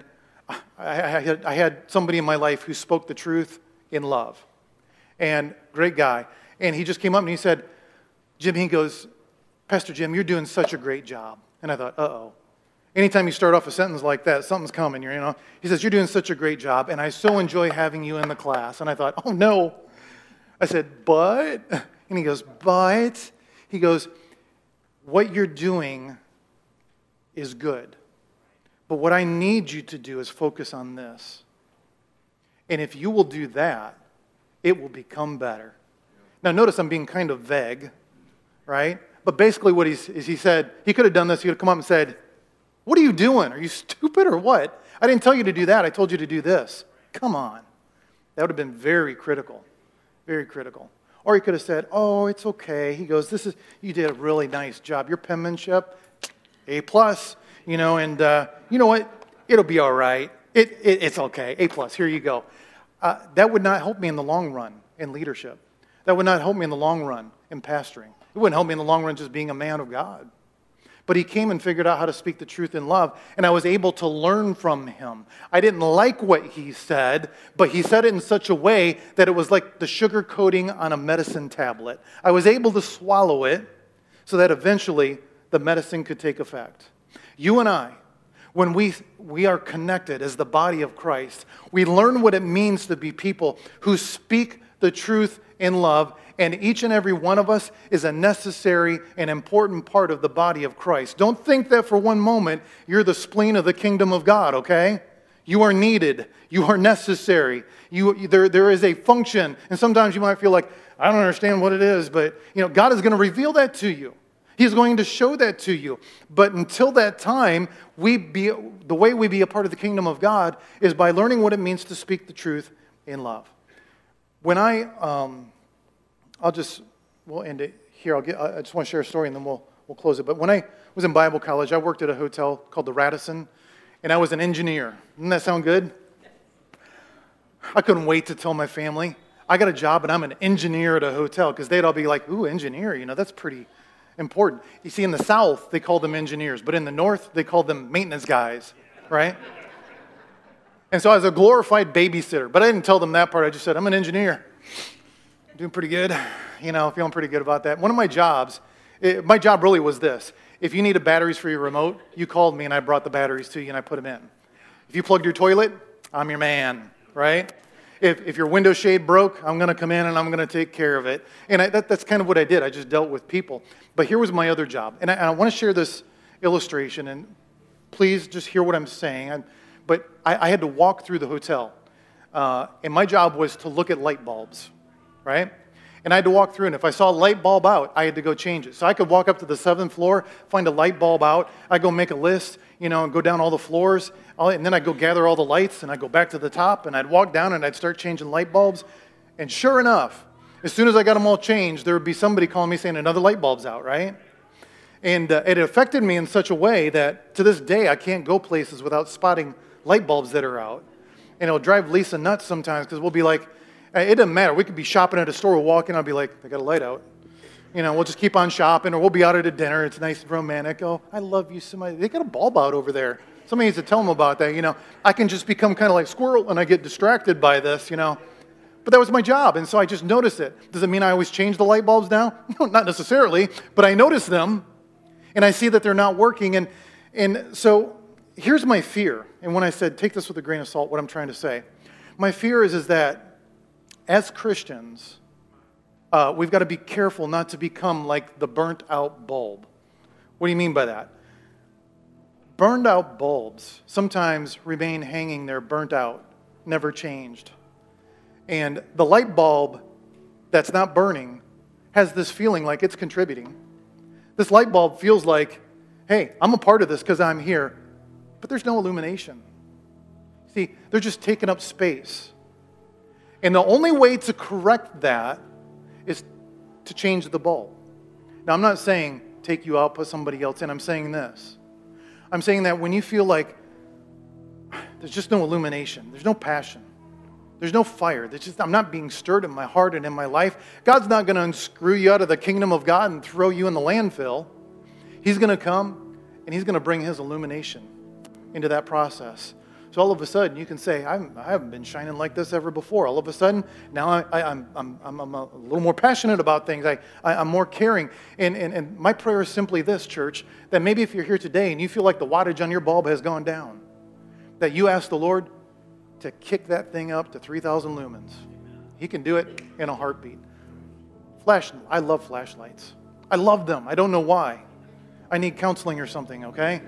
I had somebody in my life who spoke the truth in love. And great guy. And he just came up and he said, Jim, he goes, Pastor Jim, you're doing such a great job. And I thought, uh-oh. Anytime you start off a sentence like that, something's coming, you know. He says, you're doing such a great job, and I so enjoy having you in the class. And I thought, oh, no. I said, but? And he goes, but? He goes, what you're doing is good. But what I need you to do is focus on this. And if you will do that, it will become better. Now, notice I'm being kind of vague, right? But basically what he said, he could have done this. He could have come up and said, what are you doing? Are you stupid or what? I didn't tell you to do that. I told you to do this. Come on. That would have been very critical, very critical. Or he could have said, oh, it's okay. He goes, you did a really nice job. Your penmanship, A+, you know, and you know what? It'll be all right. It's okay. A+, here you go. That would not help me in the long run in leadership. That would not help me in the long run in pastoring. It wouldn't help me in the long run just being a man of God. But he came and figured out how to speak the truth in love, and I was able to learn from him. I didn't like what he said, but he said it in such a way that it was like the sugar coating on a medicine tablet. I was able to swallow it so that eventually the medicine could take effect. You and I, when we are connected as the body of Christ, we learn what it means to be people who speak the truth in love, and each and every one of us is a necessary and important part of the body of Christ. Don't think that for one moment you're the spleen of the kingdom of God, okay? You are needed. You are necessary. There is a function, and sometimes you might feel like, I don't understand what it is, but you know, God is going to reveal that to you. He's going to show that to you. But until that time, the way we be a part of the kingdom of God is by learning what it means to speak the truth in love. When we'll end it here. I just want to share a story and then we'll close it. But when I was in Bible college, I worked at a hotel called the Radisson, and I was an engineer. Doesn't that sound good? I couldn't wait to tell my family, I got a job and I'm an engineer at a hotel, because they'd all be like, ooh, engineer, you know, that's pretty important. You see, in the South, they call them engineers, but in the North, they call them maintenance guys, right? And so I was a glorified babysitter, but I didn't tell them that part. I just said, I'm an engineer. Doing pretty good, you know, feeling pretty good about that. One of my jobs, my job really was this. If you needed batteries for your remote, you called me and I brought the batteries to you and I put them in. If you plugged your toilet, I'm your man, right? If your window shade broke, I'm going to come in and I'm going to take care of it. And that's kind of what I did. I just dealt with people. But here was my other job. And I want to share this illustration, and please just hear what I'm saying. But I had to walk through the hotel. And my job was to look at light bulbs, right? And I had to walk through, and if I saw a light bulb out, I had to go change it. So I could walk up to the 7th floor, find a light bulb out. I'd go make a list, you know, and go down all the floors. And then I'd go gather all the lights, and I'd go back to the top, and I'd walk down, and I'd start changing light bulbs. And sure enough, as soon as I got them all changed, there would be somebody calling me saying, another light bulb's out, right? And it affected me in such a way that to this day, I can't go places without spotting light bulbs that are out. And it'll drive Lisa nuts sometimes, because we'll be like, it doesn't matter. We could be shopping at a store, we'll walk in, I'll be like, they got a light out. You know, we'll just keep on shopping, or we'll be out at a dinner. It's nice and romantic. Oh, I love you so much. They got a bulb out over there. Somebody needs to tell them about that, you know. I can just become kind of like squirrel, and I get distracted by this, you know. But that was my job, and so I just noticed it. Does it mean I always change the light bulbs now? No, not necessarily, but I notice them, and I see that they're not working. And so here's my fear. And when I said, take this with a grain of salt, what I'm trying to say. My fear is that as Christians, we've got to be careful not to become like the burnt-out bulb. What do you mean by that? Burned-out bulbs sometimes remain hanging there burnt out, never changed. And the light bulb that's not burning has this feeling like it's contributing. This light bulb feels like, hey, I'm a part of this because I'm here. But there's no illumination. See, they're just taking up space. And the only way to correct that is to change the bulb. Now, I'm not saying take you out, put somebody else in. I'm saying this. I'm saying that when you feel like there's just no illumination, there's no passion, there's no fire, I'm not being stirred in my heart and in my life, God's not going to unscrew you out of the kingdom of God and throw you in the landfill. He's going to come and He's going to bring His illumination into that process. So all of a sudden, you can say, I haven't been shining like this ever before. All of a sudden, now I'm a little more passionate about things. I'm more caring. And my prayer is simply this, church, that maybe if you're here today and you feel like the wattage on your bulb has gone down, that you ask the Lord to kick that thing up to 3,000 lumens. He can do it in a heartbeat. I love flashlights. I love them. I don't know why. I need counseling or something, okay?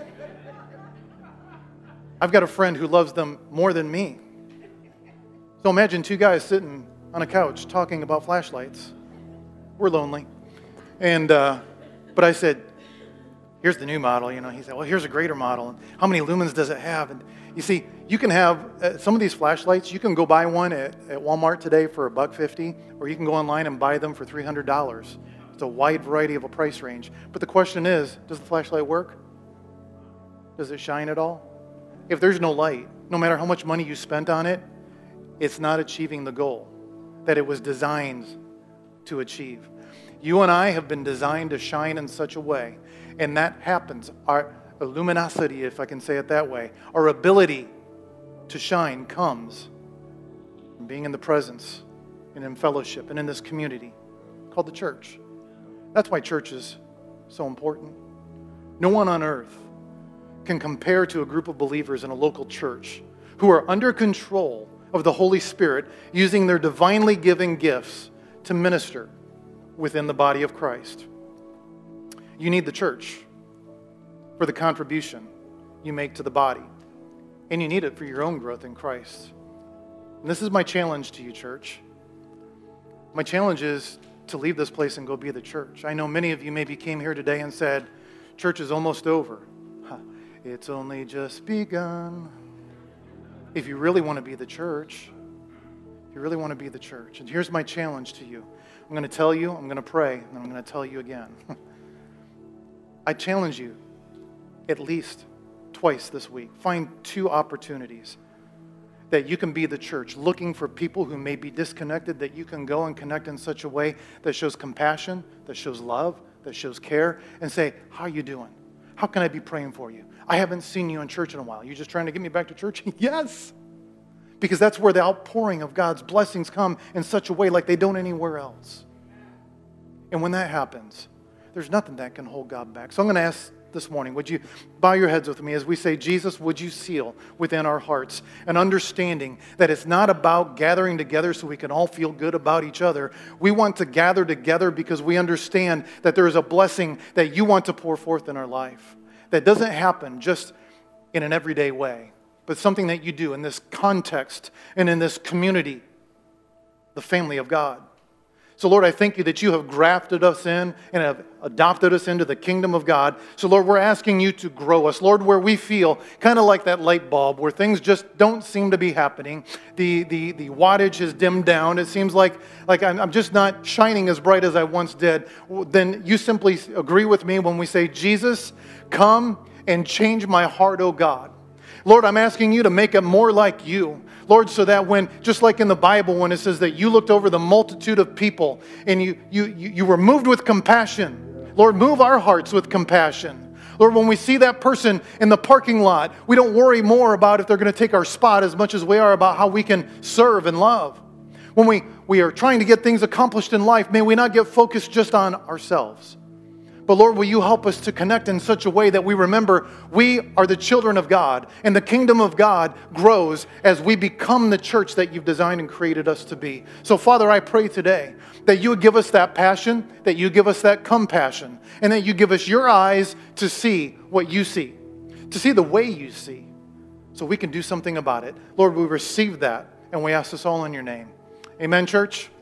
I've got a friend who loves them more than me. So imagine two guys sitting on a couch talking about flashlights. We're lonely. And, but I said, here's the new model. He said, well, here's a greater model. And how many lumens does it have? And you see, you can have some of these flashlights. You can go buy one at Walmart today for $1.50, or you can go online and buy them for $300. It's a wide variety of a price range. But the question is, does the flashlight work? Does it shine at all? If there's no light, no matter how much money you spent on it, it's not achieving the goal that it was designed to achieve. You and I have been designed to shine in such a way, and that happens. Our luminosity, if I can say it that way, our ability to shine comes from being in the presence and in fellowship and in this community called the church. That's why church is so important. No one on earth can compare to a group of believers in a local church who are under control of the Holy Spirit, using their divinely given gifts to minister within the body of Christ. You need the church for the contribution you make to the body, and you need it for your own growth in Christ. And this is my challenge to you, church. My challenge is to leave this place and go be the church. I know many of you maybe came here today and said, church is almost over. It's only just begun. If you really want to be the church, and here's my challenge to you. I'm going to tell you, I'm going to pray, and I'm going to tell you again. I challenge you at least twice this week. Find 2 opportunities that you can be the church, looking for people who may be disconnected, that you can go and connect in such a way that shows compassion, that shows love, that shows care, and say, how are you doing? How can I be praying for you? I haven't seen you in church in a while. You just trying to get me back to church? Yes. Because that's where the outpouring of God's blessings come in such a way like they don't anywhere else. And when that happens, there's nothing that can hold God back. So I'm going to ask this morning, would you bow your heads with me as we say, Jesus, would you seal within our hearts an understanding that it's not about gathering together so we can all feel good about each other. We want to gather together because we understand that there is a blessing that you want to pour forth in our life. That doesn't happen just in an everyday way, but something that you do in this context and in this community, the family of God. So, Lord, I thank you that you have grafted us in and have adopted us into the kingdom of God. So, Lord, we're asking you to grow us. Lord, where we feel kind of like that light bulb, where things just don't seem to be happening, the wattage has dimmed down, it seems like I'm just not shining as bright as I once did, then you simply agree with me when we say, Jesus, come and change my heart, oh God. Lord, I'm asking you to make it more like you. Lord, so that when, just like in the Bible, when it says that you looked over the multitude of people and you were moved with compassion. Lord, move our hearts with compassion. Lord, when we see that person in the parking lot, we don't worry more about if they're going to take our spot as much as we are about how we can serve and love. When we are trying to get things accomplished in life, may we not get focused just on ourselves. But Lord, will you help us to connect in such a way that we remember we are the children of God, and the kingdom of God grows as we become the church that you've designed and created us to be. So Father, I pray today that you would give us that passion, that you give us that compassion, and that you give us your eyes to see what you see, to see the way you see, so we can do something about it. Lord, we receive that, and we ask this all in your name. Amen, church?